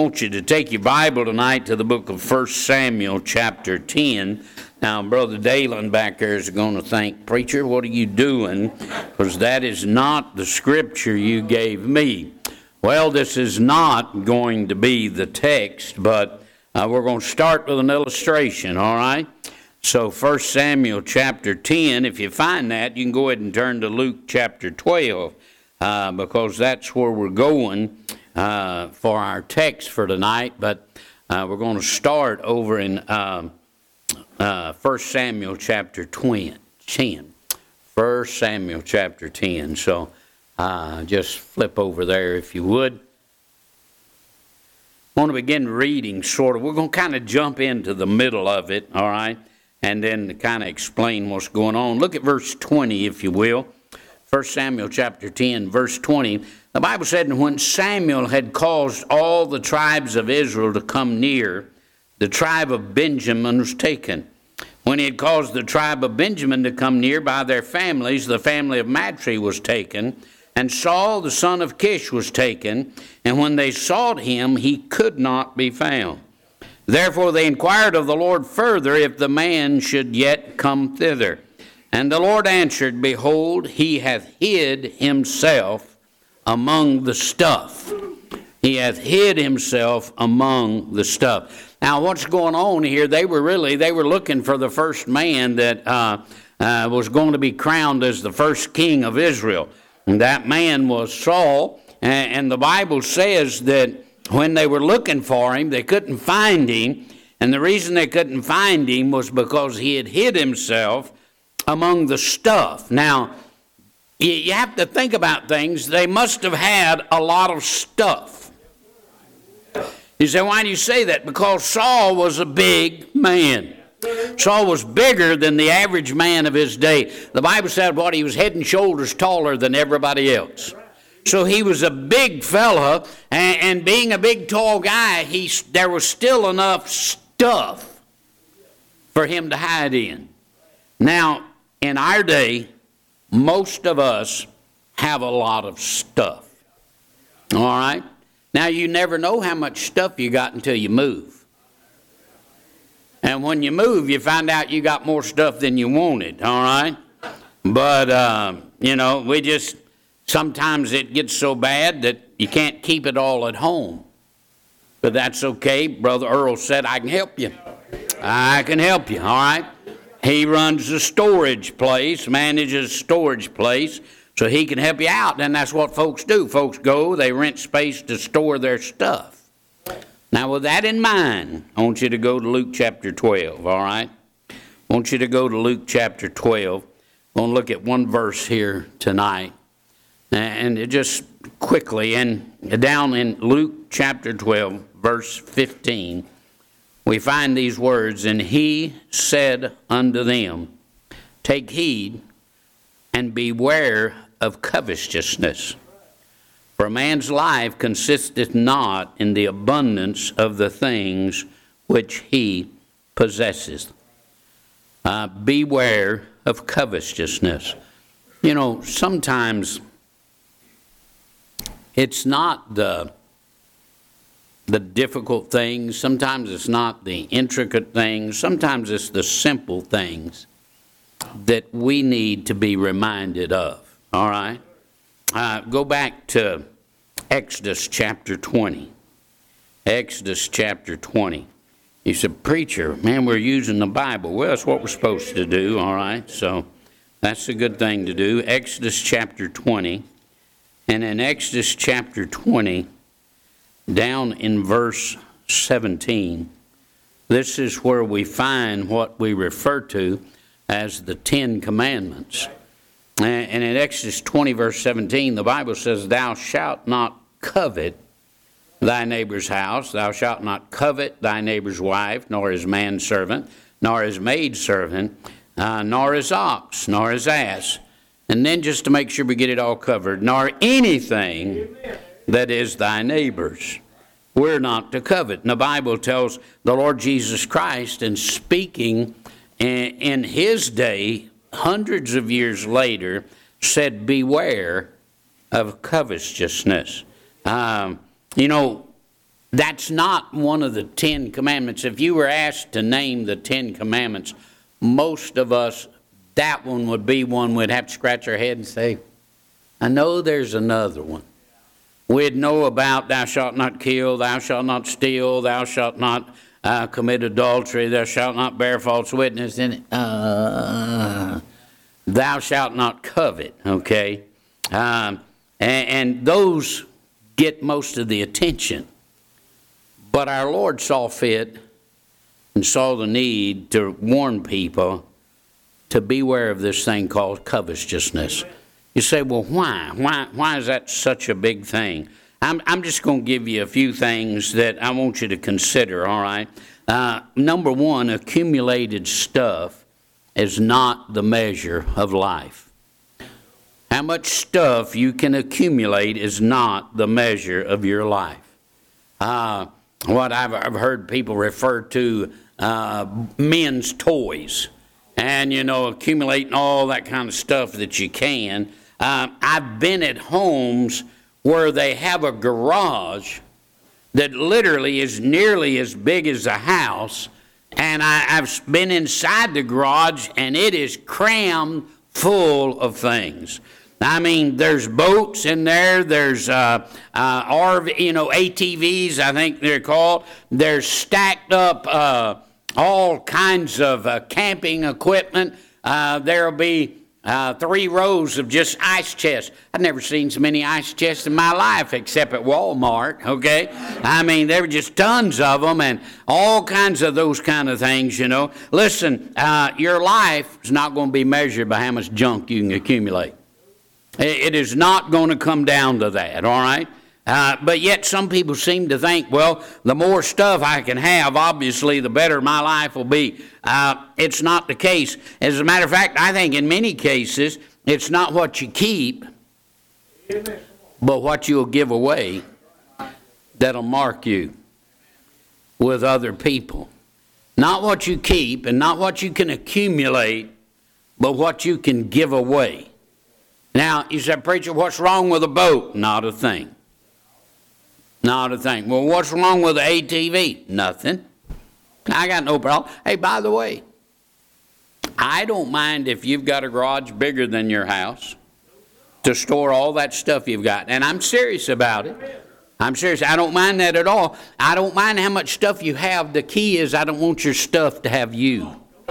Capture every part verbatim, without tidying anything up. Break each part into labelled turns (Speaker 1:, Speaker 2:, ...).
Speaker 1: want you to take your Bible tonight to the book of First Samuel chapter ten. Now, Brother Dalen back there is going to think, "Preacher, what are you doing?" Because that is not the scripture you gave me. Well, this is not going to be the text, but uh, we're going to start with an illustration, all right? So First Samuel chapter ten, if you find that, you can go ahead and turn to Luke chapter twelve, uh, because that's where we're going uh, for our text for tonight. But uh, we're going to start over in uh, uh, First Samuel chapter ten. First Samuel chapter ten. So uh, just flip over there if you would. I want to begin reading sort of. We're going to kind of jump into the middle of it, all right? And then kind of explain what's going on. Look at verse twenty, if you will. First Samuel chapter ten, verse twenty. The Bible said, "And when Samuel had caused all the tribes of Israel to come near, the tribe of Benjamin was taken. When he had caused the tribe of Benjamin to come near by their families, the family of Matri was taken. And Saul the son of Kish was taken. And when they sought him, he could not be found. Therefore they inquired of the Lord further if the man should yet come thither. And the Lord answered, Behold, he hath hid himself among the stuff. He hath hid himself among the stuff." Now what's going on here, they were really, they were looking for the first man that uh, uh, was going to be crowned as the first king of Israel. And that man was Saul. And, and the Bible says that when they were looking for him, they couldn't find him. And the reason they couldn't find him was because he had hid himself among the stuff. Now, you, you have to think about things. They must have had a lot of stuff. You say, why do you say that? Because Saul was a big man. Saul was bigger than the average man of his day. The Bible said what, he was head and shoulders taller than everybody else. So he was a big fella, and, and being a big, tall guy, he, there was still enough stuff for him to hide in. Now, in our day, most of us have a lot of stuff. All right? Now, you never know how much stuff you got until you move. And when you move, you find out you got more stuff than you wanted, all right? But, uh, you know, we just... Sometimes it gets so bad that you can't keep it all at home. But that's okay. Brother Earl said, I can help you. I can help you, all right? He runs a storage place, manages a storage place, so he can help you out. And that's what folks do. Folks go, they rent space to store their stuff. Now, with that in mind, I want you to go to Luke chapter twelve, all right? I want you to go to Luke chapter twelve. I'm going to look at one verse here tonight. And it just quickly, and down in Luke chapter twelve, verse fifteen, we find these words, "And he said unto them, Take heed, and beware of covetousness. For a man's life consisteth not in the abundance of the things which he possesseth." Uh, beware of covetousness. You know, sometimes it's not the, the difficult things. Sometimes it's not the intricate things. Sometimes it's the simple things that we need to be reminded of. All right? Uh, go back to Exodus chapter twenty. Exodus chapter twenty. You said, "Preacher, man, we're using the Bible." Well, that's what we're supposed to do, all right? So that's a good thing to do. Exodus chapter twenty. And in Exodus chapter twenty, down in verse seventeen, this is where we find what we refer to as the Ten Commandments. And in Exodus twenty, verse seventeen, the Bible says, "Thou shalt not covet thy neighbor's house. Thou shalt not covet thy neighbor's wife, nor his manservant, nor his maidservant, uh, nor his ox, nor his ass." And then just to make sure we get it all covered, "nor anything that is thy neighbor's." We're not to covet. And the Bible tells the Lord Jesus Christ, and speaking in, in his day, hundreds of years later, said, "Beware of covetousness." Um, you know, that's not one of the Ten Commandments. If you were asked to name the Ten Commandments, most of us, that one would be one we'd have to scratch our head and say, I know there's another one. We'd know about thou shalt not kill, thou shalt not steal, thou shalt not uh, commit adultery, thou shalt not bear false witness, and uh, thou shalt not covet, okay? Um, and, and those get most of the attention. But our Lord saw fit and saw the need to warn people to beware of this thing called covetousness. You say, well, why? Why, why is that such a big thing? I'm, I'm just going to give you a few things that I want you to consider, all right? Uh, number one, accumulated stuff is not the measure of life. How much stuff you can accumulate is not the measure of your life. Uh, what I've, I've heard people refer to uh, men's toys and, you know, accumulating all that kind of stuff that you can. Uh, I've been at homes where they have a garage that literally is nearly as big as a house, and I, I've been inside the garage, and it is crammed full of things. I mean, there's boats in there, there's uh, uh, R V, you know, A T Vs, I think they're called. There's stacked up uh, all kinds of uh, camping equipment. Uh, there'll be Uh, three rows of just ice chests. I've never seen so many ice chests in my life except at Walmart, okay? I mean, there were just tons of them and all kinds of those kind of things, you know. Listen, uh, your life is not going to be measured by how much junk you can accumulate. It, it is not going to come down to that, all right? Uh, but yet some people seem to think, well, the more stuff I can have, obviously, the better my life will be. Uh, it's not the case. As a matter of fact, I think in many cases, it's not what you keep, but what you'll give away that'll mark you with other people. Not what you keep and not what you can accumulate, but what you can give away. Now, you said, preacher, what's wrong with a boat? Not a thing. Not a thing. Well, what's wrong with the A T V? Nothing. I got no problem. Hey, by the way, I don't mind if you've got a garage bigger than your house to store all that stuff you've got. And I'm serious about it. I'm serious. I don't mind that at all. I don't mind how much stuff you have. The key is I don't want your stuff to have you.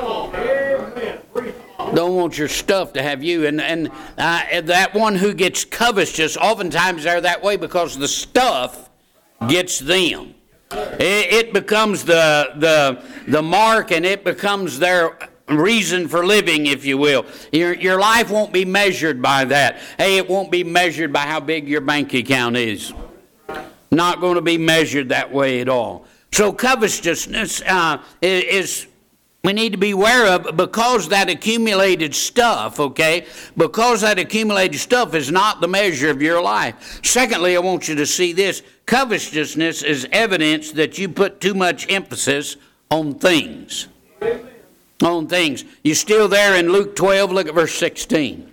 Speaker 1: Don't want your stuff to have you. And, and uh, that one who gets covetous, oftentimes they're that way because the stuff gets them. It, it becomes the, the, the mark, and it becomes their reason for living, if you will. Your, your life won't be measured by that. Hey, it won't be measured by how big your bank account is. Not going to be measured that way at all. So covetousness uh, is... we need to be aware of, because that accumulated stuff, okay, because that accumulated stuff is not the measure of your life. Secondly, I want you to see this. Covetousness is evidence that you put too much emphasis on things. On things. You still there in Luke twelve? Look at verse sixteen.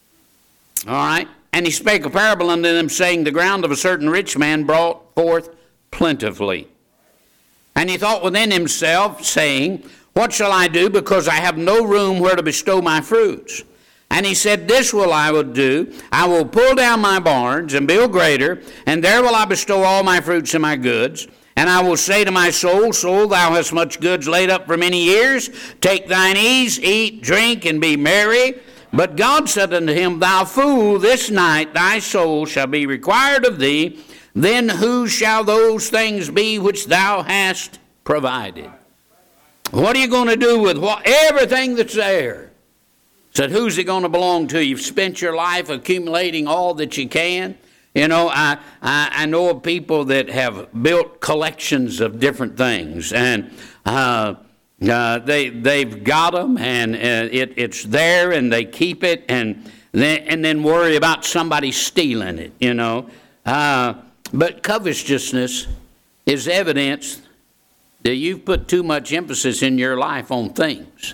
Speaker 1: All right. And he spake a parable unto them, saying, the ground of a certain rich man brought forth plentifully. And he thought within himself, saying, what shall I do, because I have no room where to bestow my fruits? And he said, this will I will do. I will pull down my barns and build greater, and there will I bestow all my fruits and my goods. And I will say to my soul, soul, thou hast much goods laid up for many years. Take thine ease, eat, drink, and be merry. But God said unto him, thou fool, this night thy soul shall be required of thee. Then whose shall those things be which thou hast provided? What are you going to do with what, everything that's there? Said, who's it going to belong to? You've spent your life accumulating all that you can. You know, I, I, I know of people that have built collections of different things, and uh, uh, they, they've got them, and uh, it, it's there, and they keep it, and then, and then worry about somebody stealing it, you know. Uh, but covetousness is evidence that you've put too much emphasis in your life on things.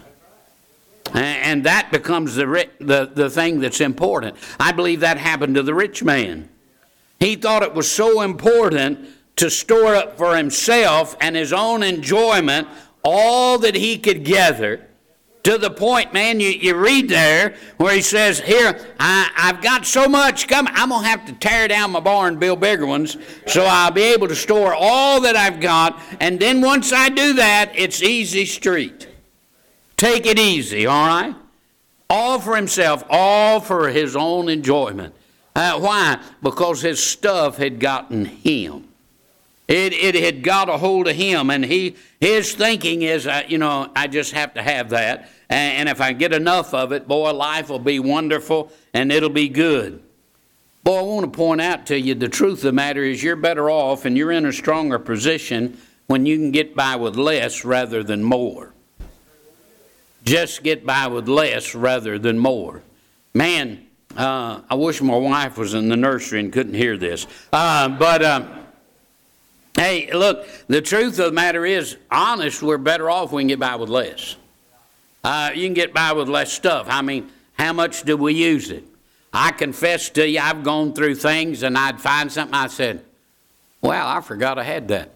Speaker 1: And that becomes the, the, the thing that's important. I believe that happened to the rich man. He thought it was so important to store up for himself and his own enjoyment all that he could gather, to the point, man, you, you read there where he says, here, I, I've got so much coming, I'm going to have to tear down my barn and build bigger ones so I'll be able to store all that I've got. And then once I do that, it's easy street. Take it easy, all right? All for himself, all for his own enjoyment. Uh, why? Because his stuff had gotten him. It, it had got a hold of him, and he his thinking is, uh, you know, I just have to have that. And, and if I get enough of it, boy, life will be wonderful, and it'll be good. Boy, I want to point out to you, the truth of the matter is you're better off, and you're in a stronger position when you can get by with less rather than more. Just get by with less rather than more. Man, uh, I wish my wife was in the nursery and couldn't hear this. Uh, but... Uh, Hey, look, the truth of the matter is, honest, we're better off when we can get by with less. Uh, you can get by with less stuff. I mean, how much do we use it? I confess to you, I've gone through things and I'd find something, I said, well, I forgot I had that.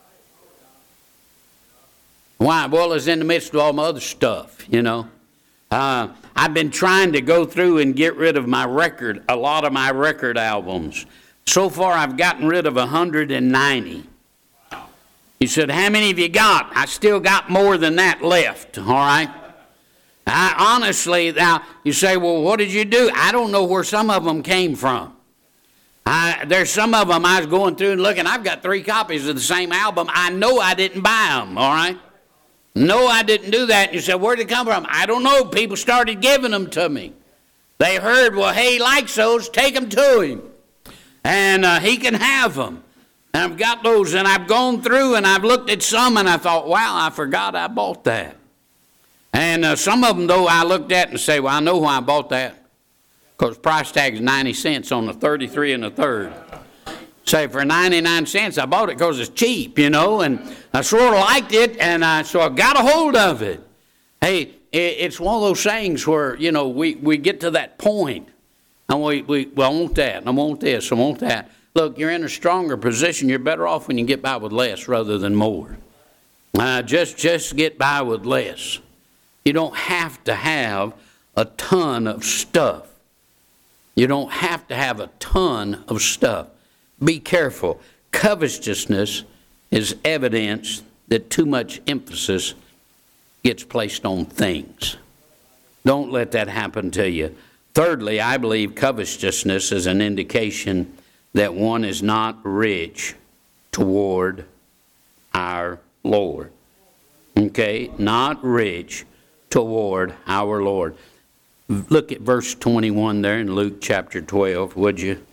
Speaker 1: Why? Well, it's in the midst of all my other stuff, you know. Uh, I've been trying to go through and get rid of my record, a lot of my record albums. So far, I've gotten rid of one hundred ninety. He said, how many have you got? I still got more than that left, all right? I, honestly, now, you say, well, what did you do? I don't know where some of them came from. I, there's some of them I was going through and looking. I've got three copies of the same album. I know I didn't buy them, all right? No, I didn't do that. And you said, where did it come from? I don't know. People started giving them to me. They heard, well, hey, he likes those. Take them to him. And uh, he can have them. And I've got those, and I've gone through, and I've looked at some, and I thought, wow, I forgot I bought that. And uh, some of them, though, I looked at and say, well, I know why I bought that. Because price tag is ninety cents on the thirty-three and the third. Say, for ninety-nine cents, I bought it because it's cheap, you know, and I sort of liked it, and I, so I got a hold of it. Hey, it, it's one of those things where, you know, we, we get to that point, and we, we, well, I want that, and I want this, I want that. Look, you're in a stronger position. You're better off when you get by with less rather than more. Uh, just, just get by with less. You don't have to have a ton of stuff. You don't have to have a ton of stuff. Be careful. Covetousness is evidence that too much emphasis gets placed on things. Don't let that happen to you. Thirdly, I believe covetousness is an indication that one is not rich toward our Lord. Okay? Not rich toward our Lord. Look at verse twenty-one there in Luke chapter twelve, would you?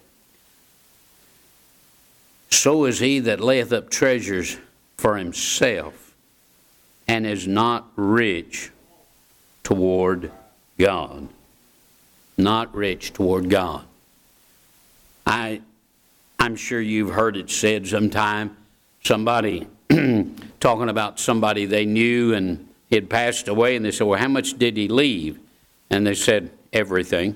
Speaker 1: So is he that layeth up treasures for himself and is not rich toward God. Not rich toward God. I, I'm sure you've heard it said sometime, somebody talking about somebody they knew and he had passed away, and they said, well, how much did he leave? And they said, everything.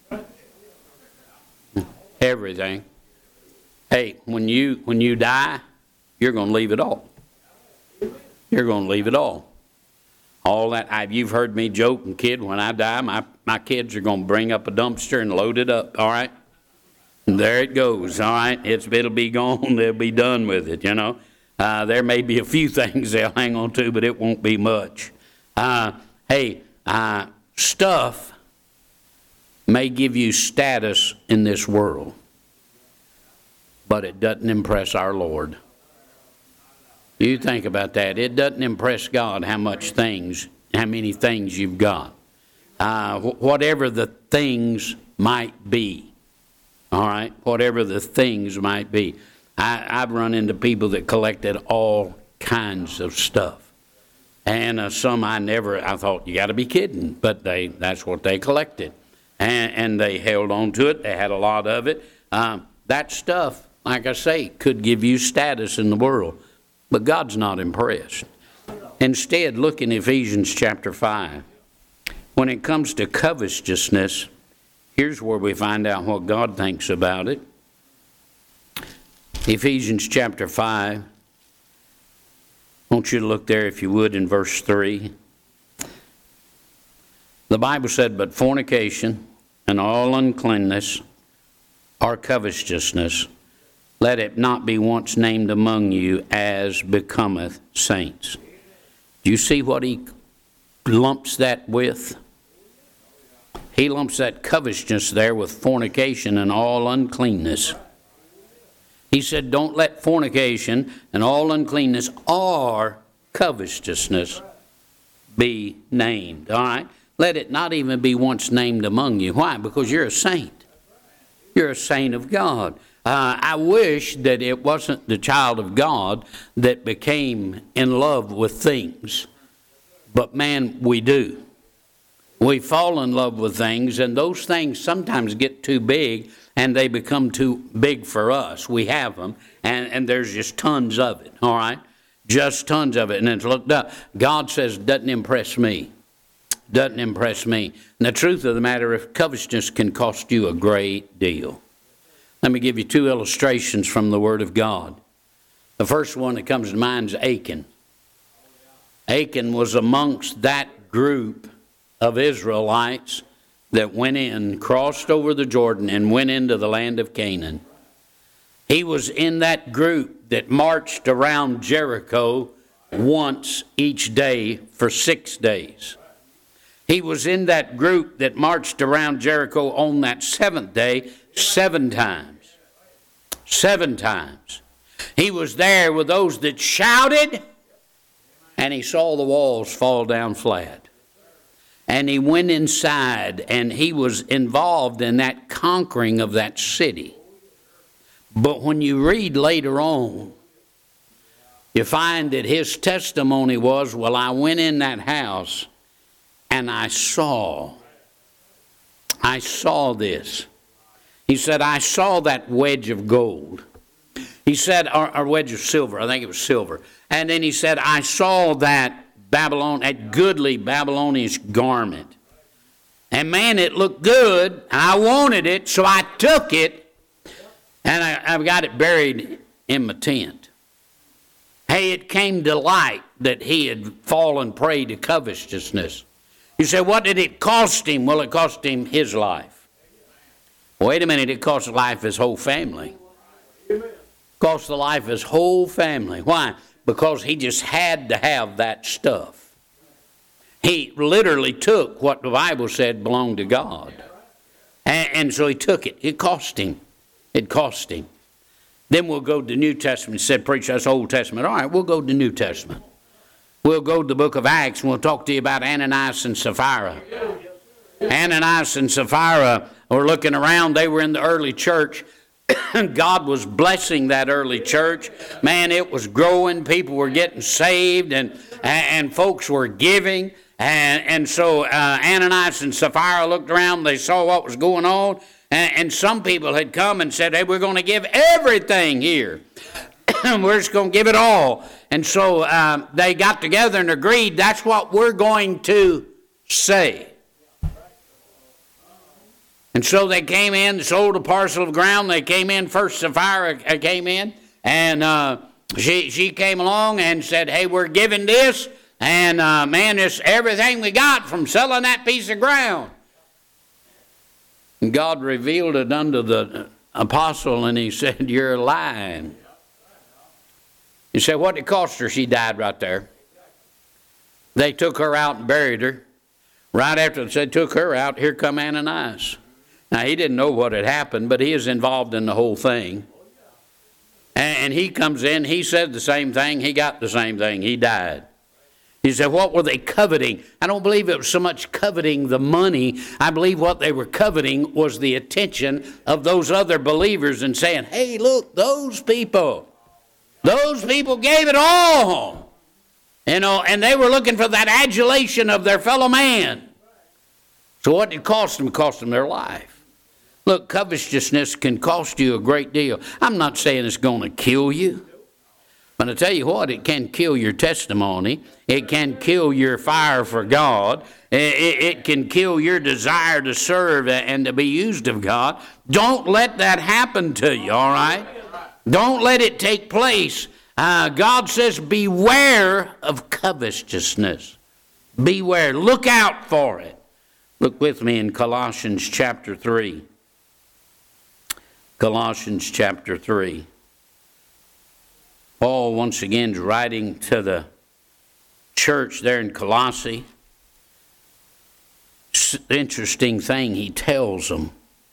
Speaker 1: Everything. Hey, when you when you die, you're going to leave it all. You're going to leave it all. All that, I, you've heard me joke and kid, when I die, my, my kids are going to bring up a dumpster and load it up, all right? And there it goes, all right? It's, it'll be gone, they'll be done with it, you know? Uh, there may be a few things they'll hang on to, but it won't be much. Uh, hey, uh, stuff may give you status in this world, but it doesn't impress our Lord. You think about that. It doesn't impress God how much things, how many things you've got. Uh, wh- whatever the things might be. All right? Whatever the things might be. I, I've run into people that collected all kinds of stuff. And uh, some I never, I thought, you got to be kidding. But they that's what they collected. And, and they held on to it. They had a lot of it. Um, that stuff, like I say, could give you status in the world. But God's not impressed. Instead, look in Ephesians chapter five. When it comes to covetousness, here's where we find out what God thinks about it. Ephesians chapter five. I want you to look there, if you would, in verse three. The Bible said, but fornication and all uncleanness or covetousness, let it not be once named among you as becometh saints. Do you see what he lumps that with? He lumps that covetousness there with fornication and all uncleanness. He said, don't let fornication and all uncleanness or covetousness be named. All right? Let it not even be once named among you. Why? Because you're a saint. You're a saint of God. Uh, I wish that it wasn't the child of God that became in love with things. But man, we do. We fall in love with things, and those things sometimes get too big, and they become too big for us. We have them, and, and there's just tons of it, all right? Just tons of it, and it's looked up. God says, doesn't impress me. Doesn't impress me. And the truth of the matter is, covetousness can cost you a great deal. Let me give you two illustrations from the Word of God. The first one that comes to mind is Achan. Achan was amongst that group of Israelites that went in, crossed over the Jordan, and went into the land of Canaan. He was in that group that marched around Jericho once each day for six days. He was in that group that marched around Jericho on that seventh day seven times. Seven times. He was there with those that shouted, and he saw the walls fall down flat. And he went inside, and he was involved in that conquering of that city. But when you read later on, you find that his testimony was, well, I went in that house, and I saw, I saw this. He said, I saw that wedge of gold. He said, or, or wedge of silver, I think it was silver. And then he said, I saw that Babylon, that goodly Babylonian garment. And man, it looked good, and I wanted it, so I took it, and I, I've got it buried in my tent. Hey, it came to light that he had fallen prey to covetousness. You say, what did it cost him? Well, it cost him his life. Wait a minute, it cost the life of his whole family. It cost the life of his whole family. Why? Because he just had to have that stuff. He literally took what the Bible said belonged to God. And, and so he took it. It cost him. It cost him. Then we'll go to the New Testament. He said, preach, that's Old Testament. All right, we'll go to the New Testament. We'll go to the book of Acts, and we'll talk to you about Ananias and Sapphira. Ananias and Sapphira were looking around. They were in the early church. God was blessing that early church. Man, it was growing. People were getting saved, and and folks were giving. And, and so uh, Ananias and Sapphira looked around. They saw what was going on. And, and some people had come and said, hey, we're going to give everything here. We're just going to give it all. And so uh, they got together and agreed, that's what we're going to say. And so they came in, sold a parcel of ground. They came in, first Sapphira came in, and uh, she she came along and said, hey, we're giving this, and uh, man, it's everything we got from selling that piece of ground. And God revealed it unto the apostle, and he said, you're lying. He said, what did it cost her? She died right there. They took her out and buried her. Right after they took her out, here come Ananias. Now, he didn't know what had happened, but he is involved in the whole thing. And he comes in, he said the same thing, he got the same thing, he died. He said, what were they coveting? I don't believe it was so much coveting the money. I believe what they were coveting was the attention of those other believers and saying, hey, look, those people, those people gave it all. You know, and they were looking for that adulation of their fellow man. So what did it cost them? It cost them their life. Look, covetousness can cost you a great deal. I'm not saying it's going to kill you. But I tell you what, it can kill your testimony. It can kill your fire for God. It, it, it can kill your desire to serve and to be used of God. Don't let that happen to you, all right? Don't let it take place. Uh, God says, beware of covetousness. Beware. Look out for it. Look with me in Colossians chapter three. Colossians chapter three. Paul once again is writing to the church there in Colossae. Interesting thing he tells them.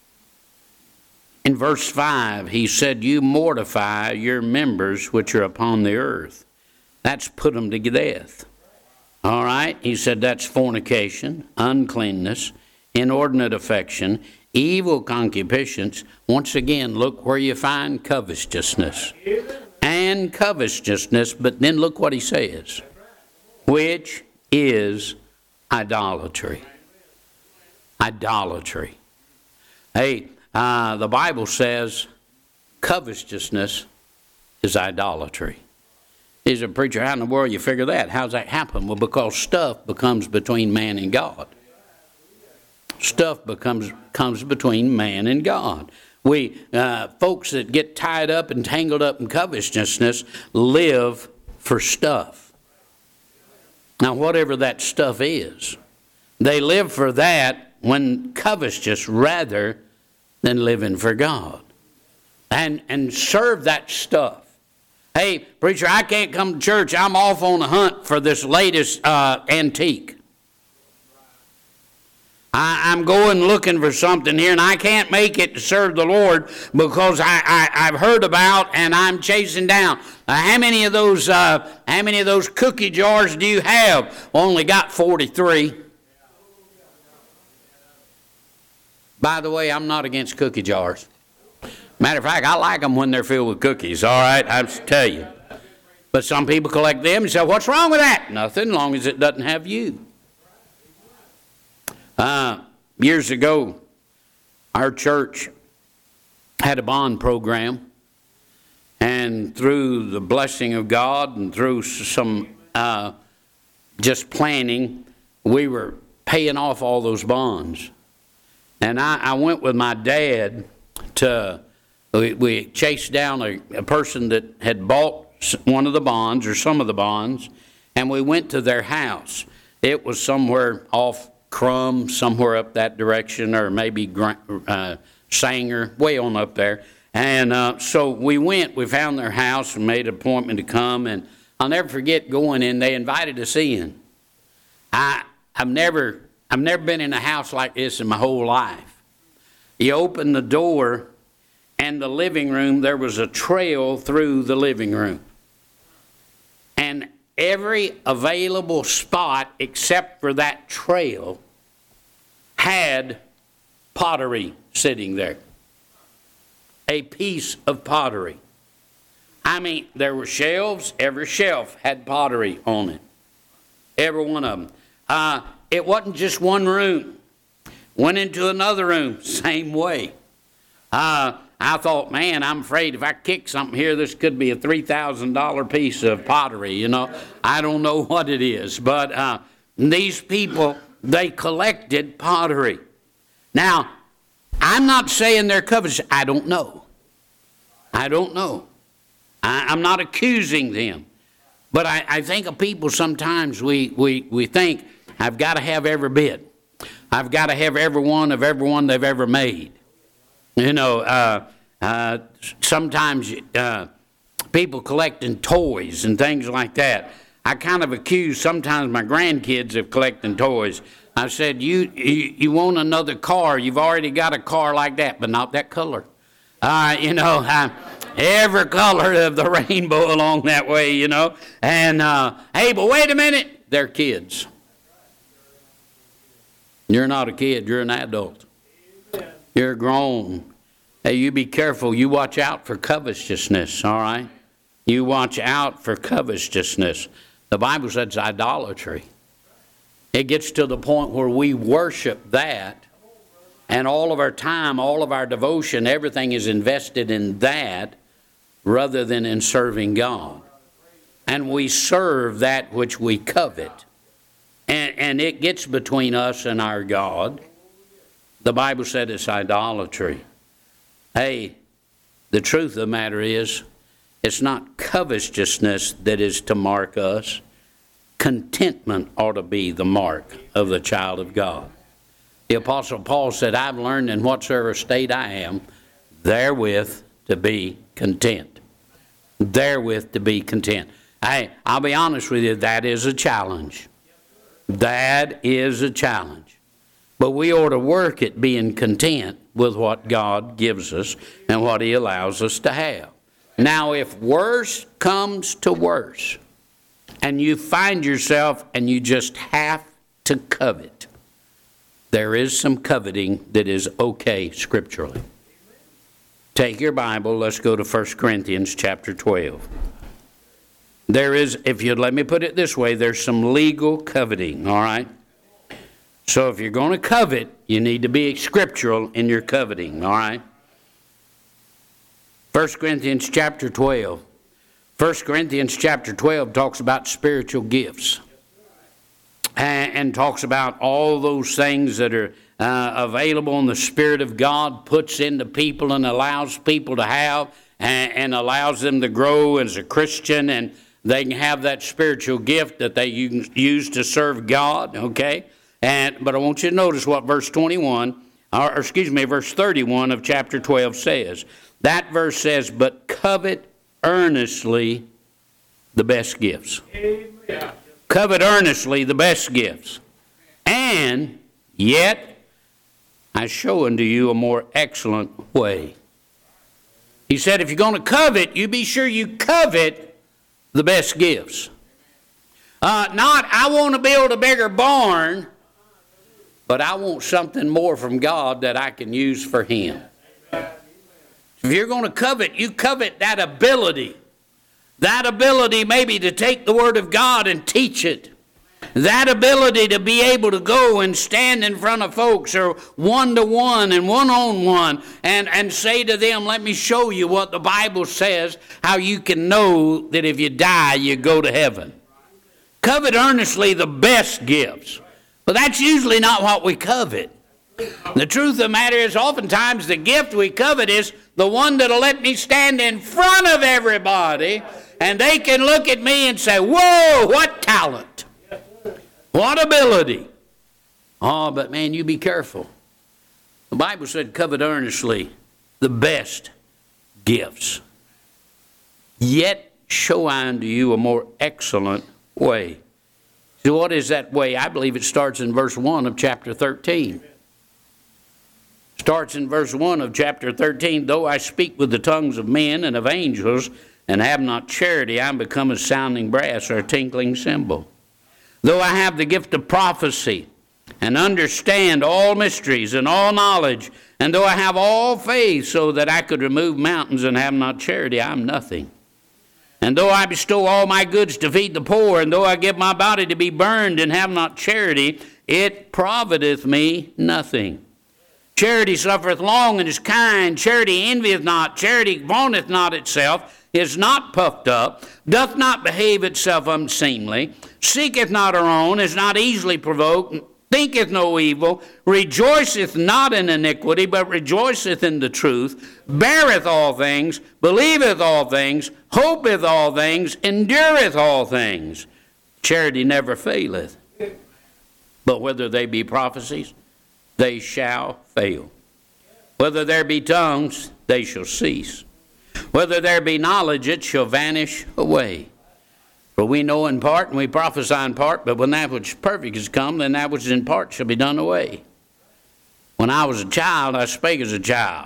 Speaker 1: In verse five, he said, you mortify your members which are upon the earth. That's put them to death. All right? He said that's fornication, uncleanness, inordinate affection, evil concupiscence. Once again, look where you find covetousness. And covetousness, but then look what he says. Which is idolatry. Idolatry. Hey, uh, the Bible says covetousness is idolatry. He's a preacher. How in the world you figure that? How's that happen? Well, because stuff becomes between man and God. Stuff becomes comes between man and God. We uh, folks that get tied up and tangled up in covetousness live for stuff. Now, whatever that stuff is, they live for that when covetous rather than living for God, and and serve that stuff. Hey, preacher, I can't come to church. I'm off on a hunt for this latest uh, antique. I, I'm going looking for something here, and I can't make it to serve the Lord because I, I, I've heard about and I'm chasing down. Uh, how many of those uh, how many of those cookie jars do you have? Only got forty-three. By the way, I'm not against cookie jars. Matter of fact, I like them when they're filled with cookies, all right? I just tell you. But some people collect them and say, what's wrong with that? Nothing, as long as it doesn't have you. Uh, years ago, our church had a bond program. And through the blessing of God and through some uh, just planning, we were paying off all those bonds. And I, I went with my dad to... We, we chased down a, a person that had bought one of the bonds or some of the bonds, and we went to their house. It was somewhere off Crum, somewhere up that direction, or maybe uh, Sanger, way on up there. And uh, so we went, we found their house and made an appointment to come, and I'll never forget going in. They invited us in. I, I've never, I've never been in a house like this in my whole life. You open the door, and the living room, there was a trail through the living room. And every available spot except for that trail had pottery sitting there. A piece of pottery. I mean, there were shelves. Every shelf had pottery on it. Every one of them. Uh, it wasn't just one room. Went into another room, same way. Uh, I thought, man, I'm afraid if I kick something here, this could be a three thousand dollars piece of pottery, you know. I don't know what it is. But uh, these people, they collected pottery. Now, I'm not saying they're covetous. I don't know. I don't know. I, I'm not accusing them. But I, I think of people sometimes we, we, we think, I've got to have every bit. I've got to have every one of every one they've ever made. You know, uh, uh, sometimes uh, people collecting toys and things like that. I kind of accuse sometimes my grandkids of collecting toys. I said, you, you you want another car. You've already got a car like that, but not that color. Uh, you know, uh, every color of the rainbow along that way, you know. And, uh, hey, but wait a minute. They're kids. You're not a kid. You're an adult. You're grown. Hey, you be careful. You watch out for covetousness, all right? You watch out for covetousness. The Bible says it's idolatry. It gets to the point where we worship that, and all of our time, all of our devotion, everything is invested in that rather than in serving God. And we serve that which we covet. And, and it gets between us and our God. The Bible said it's idolatry. Hey, the truth of the matter is, it's not covetousness that is to mark us. Contentment ought to be the mark of the child of God. The Apostle Paul said, I've learned in whatsoever state I am, therewith to be content. Therewith to be content. Hey, I'll be honest with you, that is a challenge. That is a challenge. But we ought to work at being content with what God gives us and what He allows us to have. Now, if worse comes to worse, and you find yourself and you just have to covet, there is some coveting that is okay scripturally. Take your Bible, let's go to First Corinthians chapter twelve. There is, if you'd let me put it this way, there's some legal coveting, all right? So if you're going to covet, you need to be scriptural in your coveting, all right? First Corinthians chapter twelve. First Corinthians chapter twelve talks about spiritual gifts and, and talks about all those things that are uh, available and the Spirit of God puts into people and allows people to have and, and allows them to grow as a Christian, and they can have that spiritual gift that they use to serve God, okay? And but I want you to notice what verse twenty-one, or excuse me, verse thirty-one of chapter twelve says. That verse says, but covet earnestly the best gifts. Amen. Covet earnestly the best gifts. And yet I show unto you a more excellent way. He said, if you're going to covet, you be sure you covet the best gifts. Uh, not, I want to build a bigger barn, but I want something more from God that I can use for Him. If you're going to covet, you covet that ability. That ability maybe to take the Word of God and teach it. That ability to be able to go and stand in front of folks or one-to-one and one-on-one and, and say to them, let me show you what the Bible says, how you can know that if you die, you go to heaven. Covet earnestly the best gifts. But that's usually not what we covet. The truth of the matter is, oftentimes the gift we covet is the one that'll let me stand in front of everybody and they can look at me and say, whoa, what talent, what ability. Oh, but man, you be careful. The Bible said, covet earnestly the best gifts. Yet show I unto you a more excellent way. So what is that way? I believe it starts in verse one of chapter thirteen. Starts in verse one of chapter thirteen. Though I speak with the tongues of men and of angels and have not charity, I am become a sounding brass or a tinkling cymbal. Though I have the gift of prophecy and understand all mysteries and all knowledge, and though I have all faith so that I could remove mountains and have not charity, I am nothing. And though I bestow all my goods to feed the poor, and though I give my body to be burned and have not charity, it profiteth me nothing. Charity suffereth long and is kind. Charity envieth not. Charity vaunteth not itself, is not puffed up, doth not behave itself unseemly, seeketh not her own, is not easily provoked, thinketh no evil, rejoiceth not in iniquity, but rejoiceth in the truth, beareth all things, believeth all things, hopeth all things, endureth all things. Charity never faileth. But whether they be prophecies, they shall fail. Whether there be tongues, they shall cease. Whether there be knowledge, it shall vanish away. For we know in part, and we prophesy in part, but when that which is perfect is come, then that which is in part shall be done away. When I was a child, I spake as a child.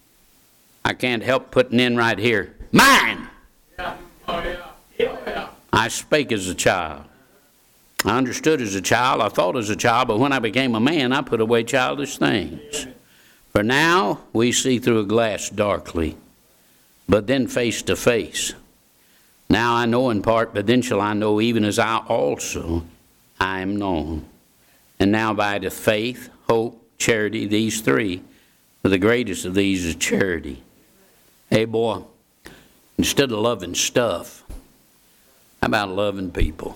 Speaker 1: I can't help putting in right here, mine! Yeah. Oh, yeah. Yeah, yeah. I spake as a child. I understood as a child, I thought as a child, but when I became a man, I put away childish things. For now we see through a glass darkly, but then face to face. Now I know in part, but then shall I know even as I also I am known. And now abideth faith, hope, charity, these three. But the greatest of these is charity. Hey boy, instead of loving stuff, how about loving people?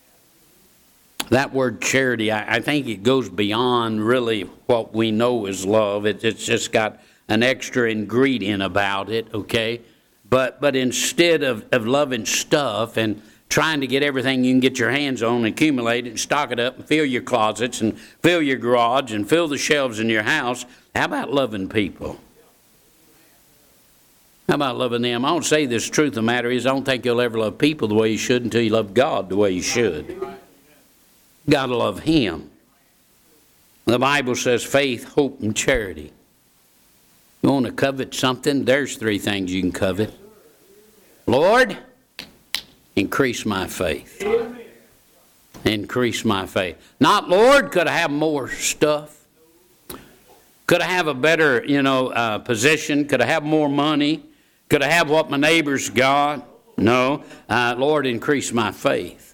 Speaker 1: That word charity, I, I think it goes beyond really what we know is love. It, it's just got an extra ingredient about it, okay? But but instead of, of loving stuff and trying to get everything you can get your hands on, accumulate it, and stock it up, and fill your closets, and fill your garage, and fill the shelves in your house, how about loving people? How about loving them? I don't say this truth of the matter is I don't think you'll ever love people the way you should until you love God the way you should. You got to love Him. The Bible says faith, hope, and charity. You want to covet something? There's three things you can covet. Lord, increase my faith. Increase my faith. Not, Lord, could I have more stuff? Could I have a better, you know, uh, position? Could I have more money? Could I have what my neighbor's got? No. Uh, Lord, increase my faith.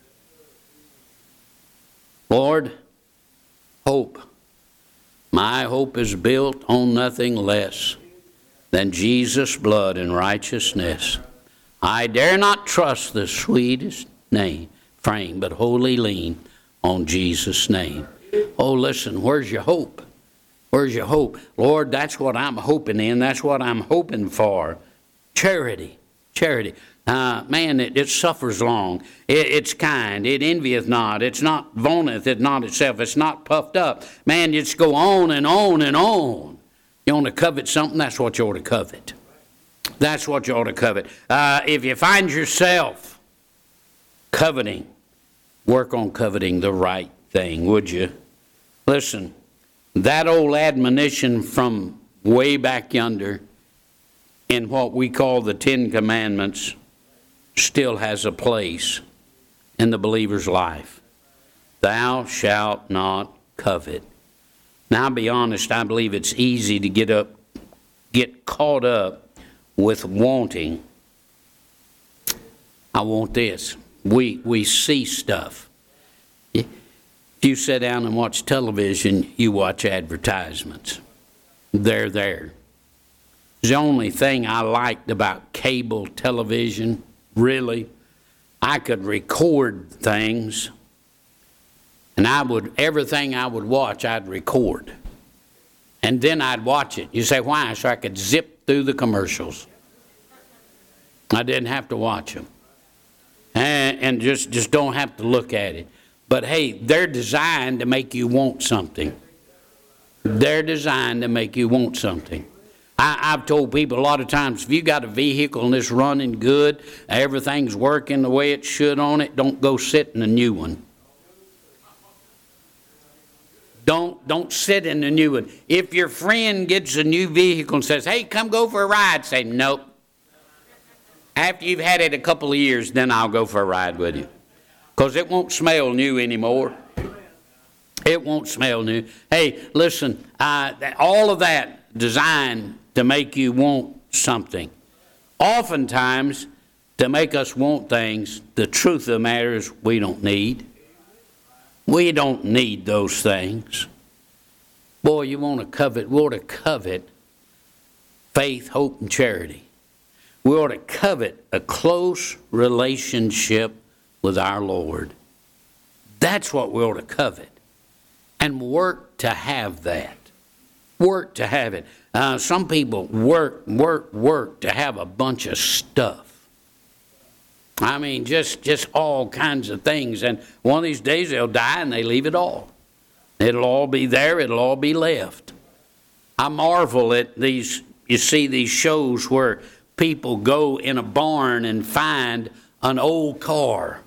Speaker 1: Lord, hope. My hope is built on nothing less than Jesus' blood and righteousness. I dare not trust the sweetest name, frame, but wholly lean on Jesus' name. Oh, listen, where's your hope? Where's your hope? Lord, that's what I'm hoping in. That's what I'm hoping for. Charity. Charity. Uh, man, it, it suffers long. It, it's kind. It envieth not. It's not vaunteth it not itself. It's not puffed up. Man, you just go on and on and on. You want to covet something? That's what you ought to covet. That's what you ought to covet. Uh, if you find yourself coveting, work on coveting the right thing, would you? Listen, that old admonition from way back yonder in what we call the Ten Commandments still has a place in the believer's life. Thou shalt not covet. Now, I'll be honest, I believe it's easy to get up, get caught up with wanting. I want this. We we see stuff. If you sit down and watch television, you watch advertisements. They're there. The only thing I liked about cable television, really, I could record things, and I would everything I would watch, I'd record, and then I'd watch it. You say, why? So I could zip through the commercials. I didn't have to watch them, and, and just just don't have to look at it. But hey, they're designed to make you want something. They're designed to make you want something. I, I've told people a lot of times, if you got a vehicle and it's running good, everything's working the way it should on it, don't go sit in a new one. Don't don't sit in the new one. If your friend gets a new vehicle and says, hey, come go for a ride, say, nope. After you've had it a couple of years, then I'll go for a ride with you. Because it won't smell new anymore. It won't smell new. Hey, listen, uh, all of that designed to make you want something. Oftentimes, to make us want things, the truth of the matter is we don't need. We don't need those things. Boy, you want to covet, we ought to covet faith, hope, and charity. We ought to covet a close relationship with our Lord. That's what we ought to covet. And work to have that. Work to have it. Uh, some people work, work, work to have a bunch of stuff. I mean, just, just all kinds of things. And one of these days they'll die and they leave it all. It'll all be there. It'll all be left. I marvel at these, you see these shows where people go in a barn and find an old car.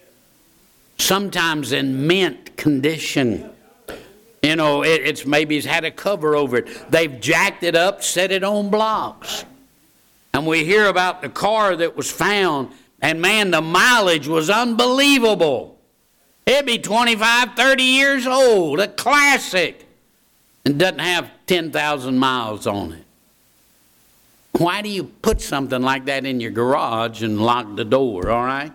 Speaker 1: Sometimes in mint condition. You know, it, it's maybe it's had a cover over it. They've jacked it up, set it on blocks. And we hear about the car that was found, and man, the mileage was unbelievable. It'd be twenty-five, thirty years old, a classic, and doesn't have ten thousand miles on it. Why do you put something like that in your garage and lock the door, all right?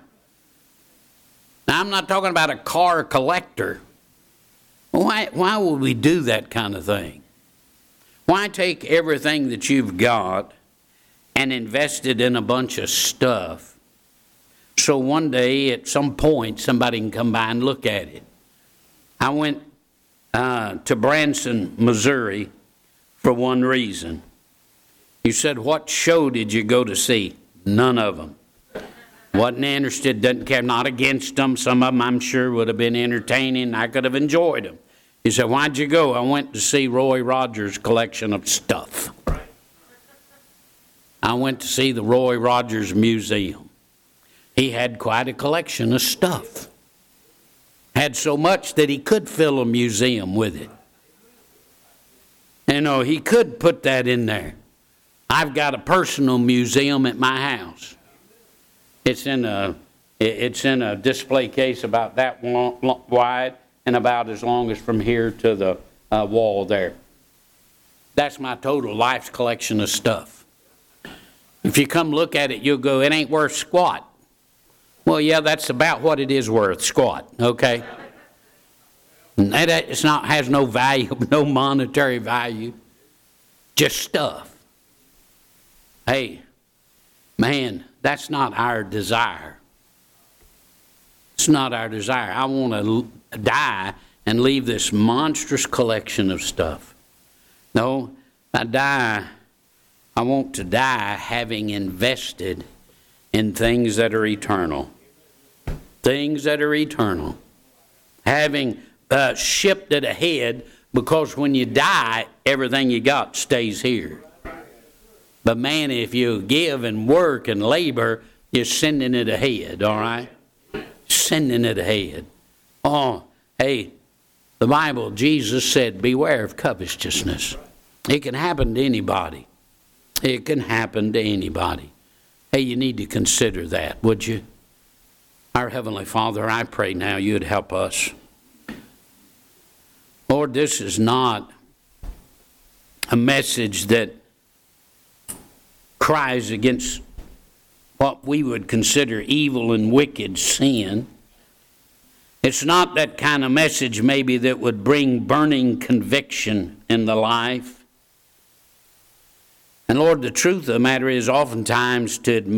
Speaker 1: Now, I'm not talking about a car collector. Why, why would we do that kind of thing? Why take everything that you've got and invest it in a bunch of stuff so one day at some point somebody can come by and look at it? I went uh, to Branson, Missouri for one reason. You said, what show did you go to see? None of them. Wasn't interested, doesn't care, not against them. Some of them I'm sure would have been entertaining. I could have enjoyed them. He said, why'd you go? I went to see Roy Rogers' collection of stuff. I went to see the Roy Rogers Museum. He had quite a collection of stuff. Had so much that he could fill a museum with it. You know, he could put that in there. I've got a personal museum at my house. It's in a, it's in a display case about that long, wide and about as long as from here to the uh, wall there. That's my total life's collection of stuff. If you come look at it, you'll go, it ain't worth squat. Well, yeah, that's about what it is worth, squat, okay? And that, it's not, has no value, no monetary value, just stuff. Hey, man, that's not our desire. It's not our desire. I want to die and leave this monstrous collection of stuff. No, I die, I want to die having invested in things that are eternal. Things that are eternal. Having uh, shipped it ahead, because when you die, everything you got stays here. But man, if you give and work and labor, you're sending it ahead, all right? Sending it ahead. Oh, hey, the Bible, Jesus said, beware of covetousness. It can happen to anybody. It can happen to anybody. Hey, you need to consider that, would you? Our Heavenly Father, I pray now you'd help us. Lord, this is not a message that cries against what we would consider evil and wicked sin. It's not that kind of message maybe that would bring burning conviction in the life. And Lord, the truth of the matter is oftentimes to admit